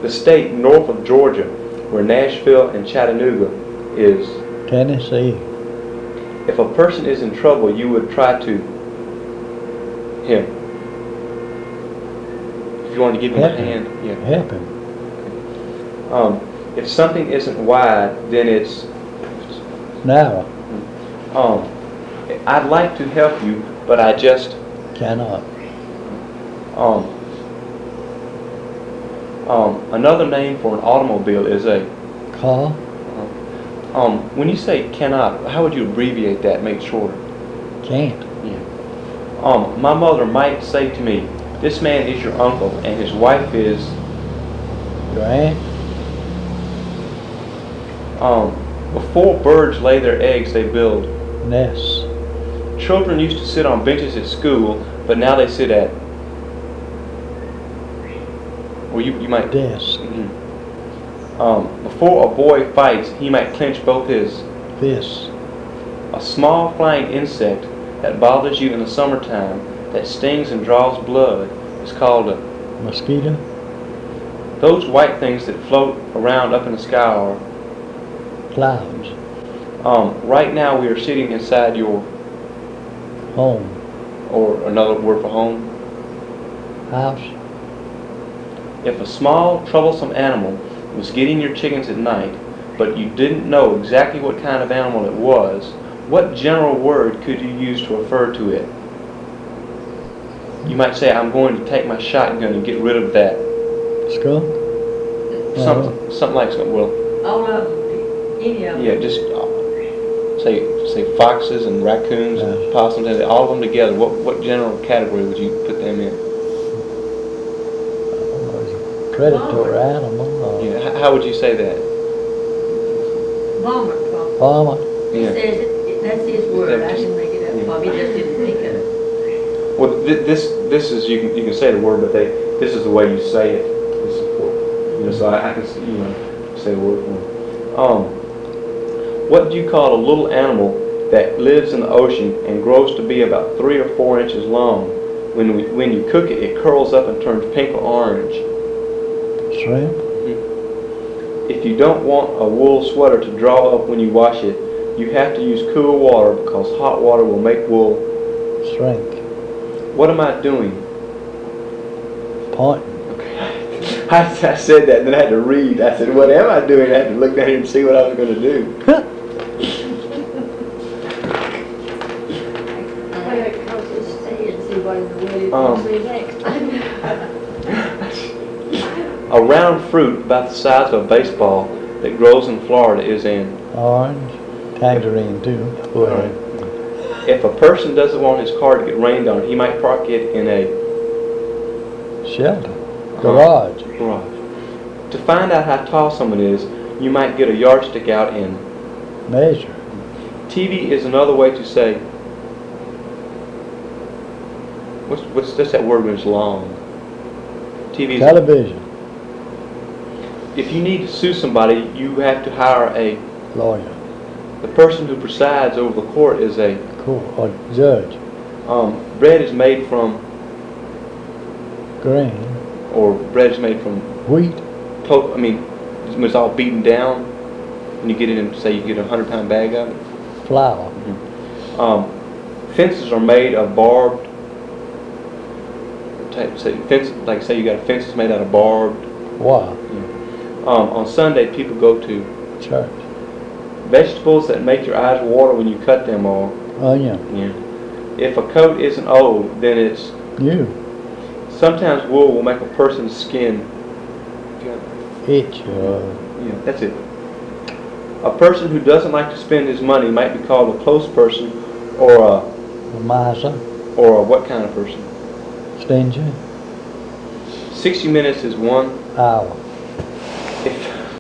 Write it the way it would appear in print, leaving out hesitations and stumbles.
The state north of Georgia, where Nashville and Chattanooga is. Tennessee. If a person is in trouble, you would try to him. If you want to give him a hand, yeah. Help him. If something isn't wide, then it's Narrow. I'd like to help you, but I just Cannot. Another name for an automobile is a Car. when you say cannot, how would you abbreviate that, make it shorter? Can't. Yeah. My mother might say to me, this man is your uncle and his wife is Your aunt. before birds lay their eggs, they build. Nests. Children used to sit on benches at school, but now they sit at. Well, you might. Desk. Before a boy fights, he might clench both his. Fists. A small flying insect that bothers you in the summertime, that stings and draws blood, is called a. Mosquito. Those white things that float around up in the sky are. Clouds. Right now we are sitting inside your. Home. Or another word for home. House. If a small, troublesome animal was getting your chickens at night, but you didn't know exactly what kind of animal it was, what general word could you use to refer to it? You might say, I'm going to take my shotgun and get rid of that. Skunk. Something like something. Well, all of them. Any of them. yeah, just say foxes and raccoons and possums, and all of them together. What general category would you put them in? Predator animal. Yeah, how would you say that? Vomit. Vomit. He Yeah. says that's his word. I didn't make it up. Yeah. Bobby just didn't think of it. Well, this is you can say the word, but this is the way you say it. So I can say the word for them. What do you call a little animal that lives in the ocean and grows to be about 3 or 4 inches long? When you cook it, it curls up and turns pink or orange. Shrimp. If you don't want a wool sweater to draw up when you wash it, you have to use cool water because hot water will make wool Shrink. What am I doing? Pointing. Okay. I said that, then I had to read. I said, what am I doing? I had to look down here and see what I was going to do. A round fruit about the size of a baseball that grows in Florida is an Orange. Tangerine too. Alright. If a person doesn't want his car to get rained on, he might park it in a Shelter. Garage. garage. To find out how tall someone is, you might get a yardstick out and Measure. TV is another way to say what's that word when it's long? TV is Television. If you need to sue somebody, you have to hire a Lawyer. the person who presides over the court is a Court. Or judge. bread is made from Grain. or bread is made from Wheat. when it's all beaten down and you get it in, say you get a 100-pound bag of it. Flour. Fences are made of barbed say you got a fence that's made out of barbed. Wire. On Sunday people go to Church. vegetables that make your eyes water when you cut them are Onion. If a coat isn't old, then it's You. sometimes wool will make a person's skin Itch. that's it. A person who doesn't like to spend his money might be called a close person or A miser. a what kind of person? Stingy. 60 minutes is 1 Hour. if